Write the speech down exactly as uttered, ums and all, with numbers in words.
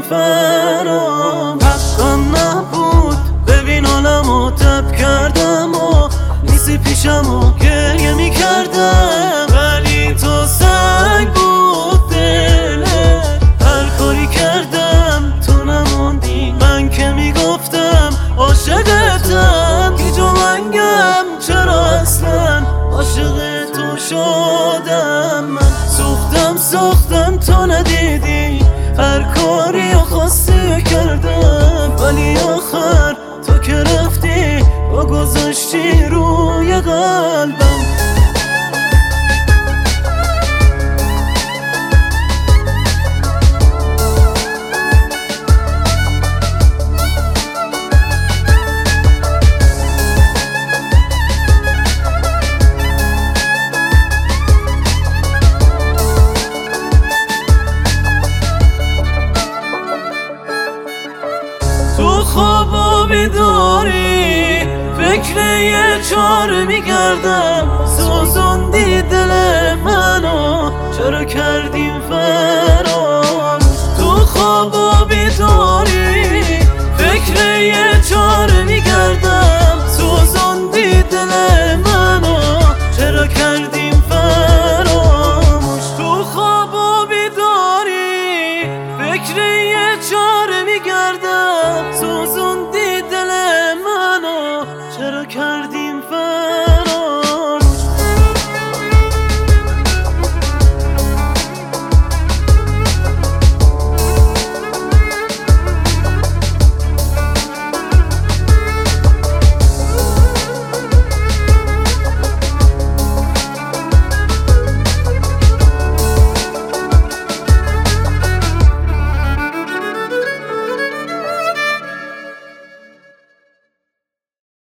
فرام. حقم نبود ببین حالمو تب کردم و نیستی پیشم و گریه میکردم، ولی تو سنگ بود دلت. هر کاری کردم تو نموندی، من که میگفتم عاشقتم. گیج و منگم چرا اصلا عاشق تو شدم. من سوختم ساختم تو ندیدی، هر کاری خواستی کردم، ولی آخر تو که رفتی با گذاشتی روی قلبم. تو خوابو بیداری فکر یه چاره میگردم، سوزوندی دل منو چرا کردیم فرار. تو خوابو بیداری